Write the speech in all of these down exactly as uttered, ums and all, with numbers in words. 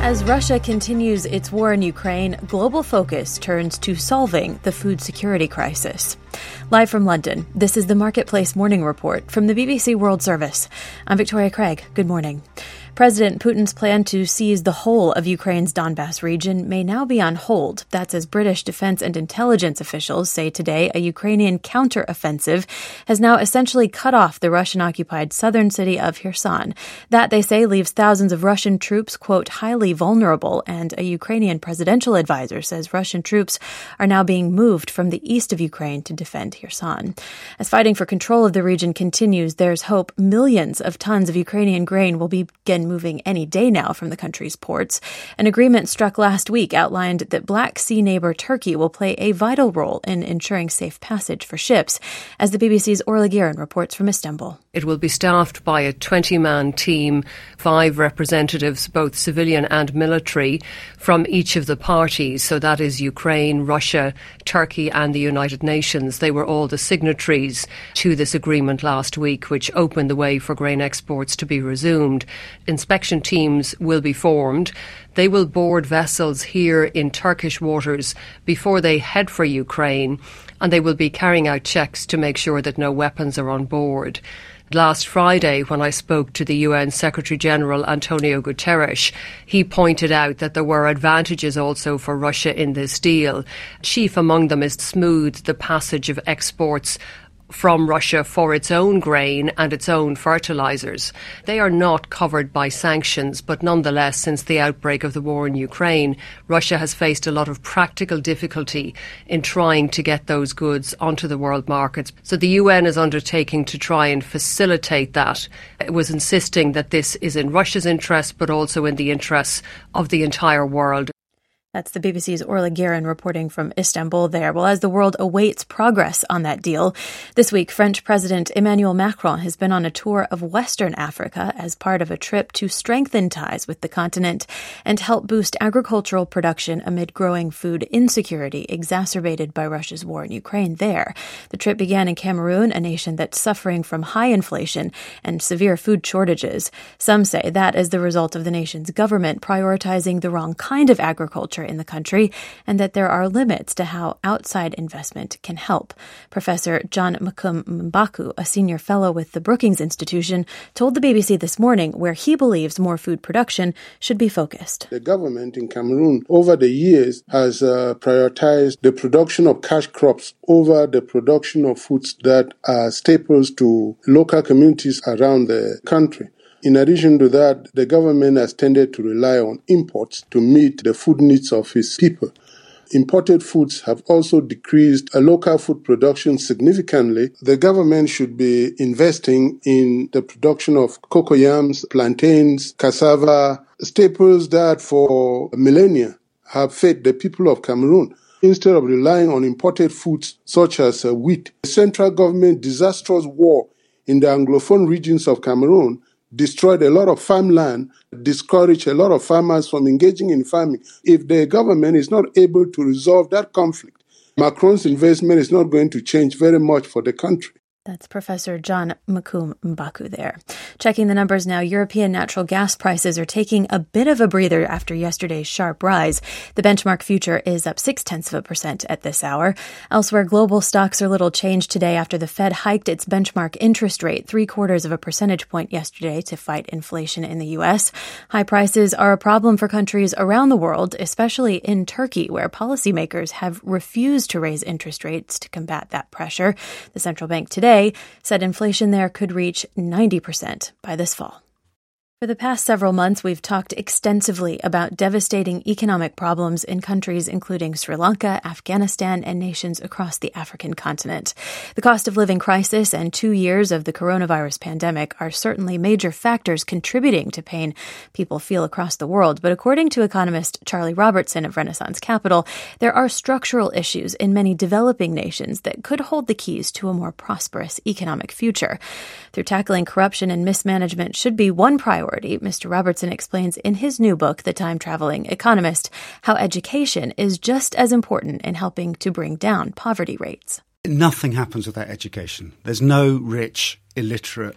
As Russia continues its war in Ukraine, global focus turns to solving the food security crisis. Live from London, this is the Marketplace Morning Report from the B B C World Service. I'm Victoria Craig. Good morning. President Putin's plan to seize the whole of Ukraine's Donbas region may now be on hold. That's as British defense and intelligence officials say today a Ukrainian counter-offensive has now essentially cut off the Russian-occupied southern city of Kherson. That, they say, leaves thousands of Russian troops, quote, highly vulnerable, and a Ukrainian presidential advisor says Russian troops are now being moved from the east of Ukraine to defend Kherson. As fighting for control of the region continues, there's hope millions of tons of Ukrainian grain will begin moving any day now from the country's ports. An agreement struck last week outlined that Black Sea neighbor Turkey will play a vital role in ensuring safe passage for ships, as the B B C's Orla Guerin reports from Istanbul. It will be staffed by a twenty-man team, five representatives, both civilian and military, from each of the parties. So that is Ukraine, Russia, Turkey and the United Nations. They were all the signatories to this agreement last week, which opened the way for grain exports to be resumed. Inspection teams will be formed. They will board vessels here in Turkish waters before they head for Ukraine, and they will be carrying out checks to make sure that no weapons are on board. Last Friday, when I spoke to the U N Secretary-General Antonio Guterres, he pointed out that there were advantages also for Russia in this deal. Chief among them is to smooth the passage of exports from Russia for its own grain and its own fertilizers. They are not covered by sanctions, but nonetheless, since the outbreak of the war in Ukraine, Russia has faced a lot of practical difficulty in trying to get those goods onto the world markets. So the U N is undertaking to try and facilitate that. It was insisting that this is in Russia's interest, but also in the interests of the entire world. That's the B B C's Orla Guerin reporting from Istanbul there. Well, as the world awaits progress on that deal, this week French President Emmanuel Macron has been on a tour of Western Africa as part of a trip to strengthen ties with the continent and help boost agricultural production amid growing food insecurity exacerbated by Russia's war in Ukraine there. The trip began in Cameroon, a nation that's suffering from high inflation and severe food shortages. Some say that is the result of the nation's government prioritizing the wrong kind of agriculture in the country, and that there are limits to how outside investment can help. Professor John Makum Mbaku, a senior fellow with the Brookings Institution, told the B B C this morning where he believes more food production should be focused. The government in Cameroon over the years has uh, prioritized the production of cash crops over the production of foods that are staples to local communities around the country. In addition to that, the government has tended to rely on imports to meet the food needs of its people. Imported foods have also decreased local food production significantly. The government should be investing in the production of cocoyams, plantains, cassava, staples that for millennia have fed the people of Cameroon. Instead of relying on imported foods such as uh, wheat, the central government disastrous war in the Anglophone regions of Cameroon destroyed a lot of farmland, discouraged a lot of farmers from engaging in farming. If the government is not able to resolve that conflict, Macron's investment is not going to change very much for the country. That's Professor John Makum Mbaku there. Checking the numbers now, European natural gas prices are taking a bit of a breather after yesterday's sharp rise. The benchmark future is up six-tenths of a percent at this hour. Elsewhere, global stocks are little changed today after the Fed hiked its benchmark interest rate three-quarters of a percentage point yesterday to fight inflation in the U S. High prices are a problem for countries around the world, especially in Turkey, where policymakers have refused to raise interest rates to combat that pressure. The central bank today said inflation there could reach ninety percent by this fall. For the past several months, we've talked extensively about devastating economic problems in countries including Sri Lanka, Afghanistan, and nations across the African continent. The cost of living crisis and two years of the coronavirus pandemic are certainly major factors contributing to pain people feel across the world. But according to economist Charlie Robertson of Renaissance Capital, there are structural issues in many developing nations that could hold the keys to a more prosperous economic future. Through tackling corruption and mismanagement should be one priority. Mister Robertson explains in his new book, The Time-Traveling Economist, how education is just as important in helping to bring down poverty rates. Nothing happens without education. There's no rich, illiterate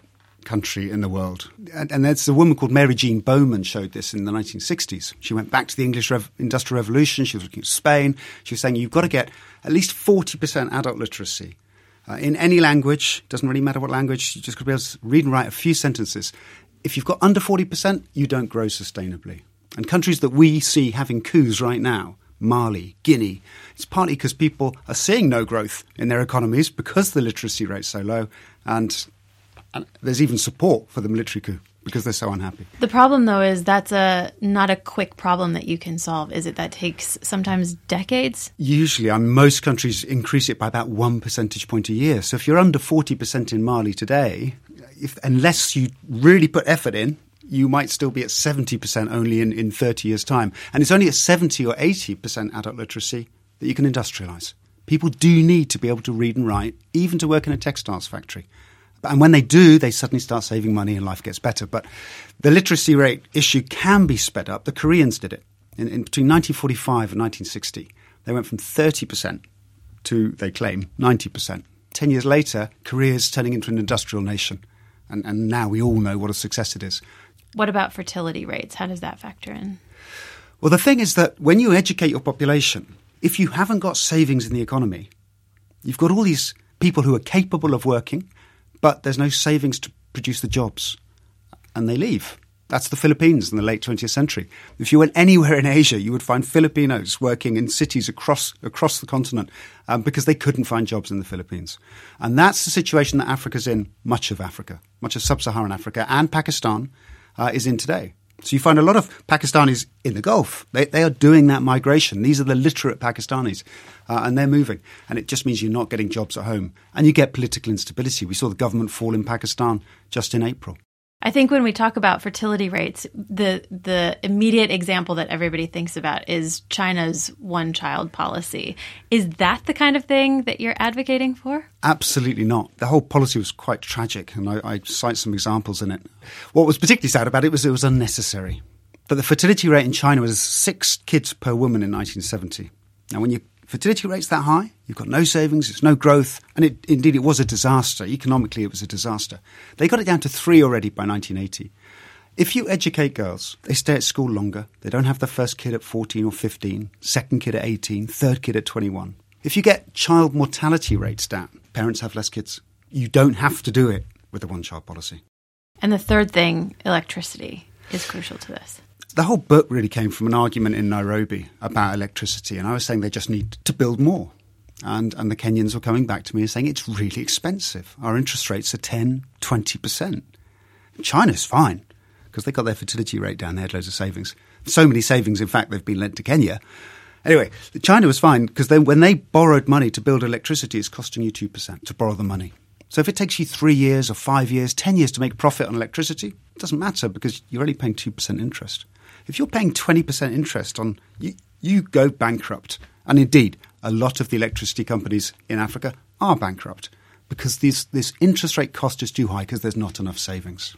country in the world. And, and there's a woman called Mary Jean Bowman showed this in the nineteen sixties. She went back to the English Rev- Industrial Revolution. She was looking at Spain. She was saying you've got to get at least forty percent adult literacy uh, in any language. Doesn't really matter what language. You just got to be able to read and write a few sentences. If you've got under forty percent, you don't grow sustainably. And countries that we see having coups right now, Mali, Guinea, it's partly because people are seeing no growth in their economies because the literacy rate's so low. And, and there's even support for the military coup because they're so unhappy. The problem, though, is that's a not a quick problem that you can solve, is it? That takes sometimes decades? Usually, I mean, most countries increase it by about one percentage point a year. So if you're under forty percent in Mali today, if, unless you really put effort in, you might still be at seventy percent only in, in thirty years' time. And it's only at seventy or eighty percent adult literacy that you can industrialise. People do need to be able to read and write, even to work in a textiles factory. And when they do, they suddenly start saving money and life gets better. But the literacy rate issue can be sped up. The Koreans did it. In, in between nineteen forty-five and nineteen sixty, they went from thirty percent to, they claim, ninety percent. Ten years later, Korea's turning into an industrial nation. And, and now we all know what a success it is. What about fertility rates? How does that factor in? Well, the thing is that when you educate your population, if you haven't got savings in the economy, you've got all these people who are capable of working, but there's no savings to produce the jobs, and they leave. That's the Philippines in the late twentieth century. If you went anywhere in Asia, you would find Filipinos working in cities across across the continent um, because they couldn't find jobs in the Philippines. And that's the situation that Africa's in, much of Africa, much of sub-Saharan Africa, and Pakistan uh, is in today. So you find a lot of Pakistanis in the Gulf. They, they are doing that migration. These are the literate Pakistanis, uh, and they're moving. And it just means you're not getting jobs at home. And you get political instability. We saw the government fall in Pakistan just in April. I think when we talk about fertility rates, the the immediate example that everybody thinks about is China's one-child policy. Is that the kind of thing that you're advocating for? Absolutely not. The whole policy was quite tragic, and I, I cite some examples in it. What was particularly sad about it was it was unnecessary. But the fertility rate in China was six kids per woman in nineteen seventy. Now, when your fertility rate's that high, you've got no savings, there's no growth, and it, indeed it was a disaster. Economically, it was a disaster. They got it down to three already by nineteen eighty. If you educate girls, they stay at school longer. They don't have the first kid at fourteen or fifteen, second kid at eighteen, third kid at twenty-one. If you get child mortality rates down, parents have less kids. You don't have to do it with the one-child policy. And the third thing, electricity, is crucial to this. The whole book really came from an argument in Nairobi about electricity, and I was saying they just need to build more. And and the Kenyans were coming back to me and saying it's really expensive. Our interest rates are ten, twenty percent. China's fine because they got their fertility rate down. They had loads of savings. So many savings, in fact, they've been lent to Kenya. Anyway, China was fine because when they borrowed money to build electricity, it's costing you two percent to borrow the money. So if it takes you three years or five years, ten years to make a profit on electricity, it doesn't matter because you're only paying two percent interest. If you're paying twenty percent interest on, you, you go bankrupt. And indeed, a lot of the electricity companies in Africa are bankrupt because these, this interest rate cost is too high because there's not enough savings.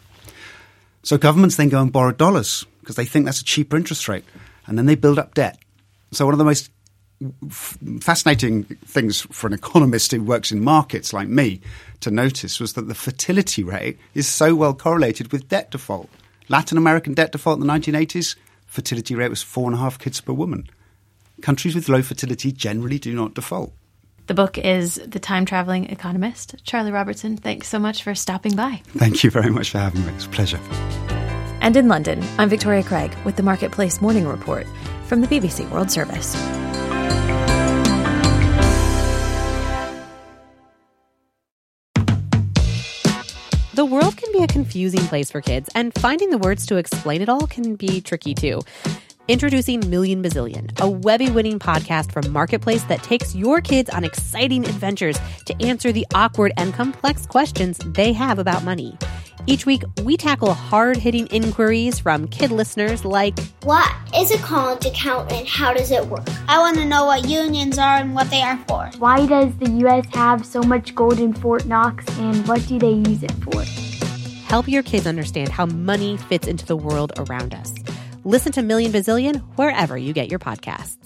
So governments then go and borrow dollars because they think that's a cheaper interest rate. And then they build up debt. So one of the most f- fascinating things for an economist who works in markets like me to notice was that the fertility rate is so well correlated with debt default. Latin American debt default in the nineteen eighties, fertility rate was four and a half kids per woman. Countries with low fertility generally do not default. The book is The Time-Traveling Economist. Charlie Robertson, thanks so much for stopping by. Thank you very much for having me. It's a pleasure. And in London, I'm Victoria Craig with the Marketplace Morning Report from the B B C World Service. The world can be a confusing place for kids, and finding the words to explain it all can be tricky too. Introducing Million Bazillion, a Webby-winning podcast from Marketplace that takes your kids on exciting adventures to answer the awkward and complex questions they have about money. Each week, we tackle hard-hitting inquiries from kid listeners like, what is a college account and how does it work? I want to know what unions are and what they are for. Why does the U S have so much gold in Fort Knox and what do they use it for? Help your kids understand how money fits into the world around us. Listen to Million Bazillion wherever you get your podcasts.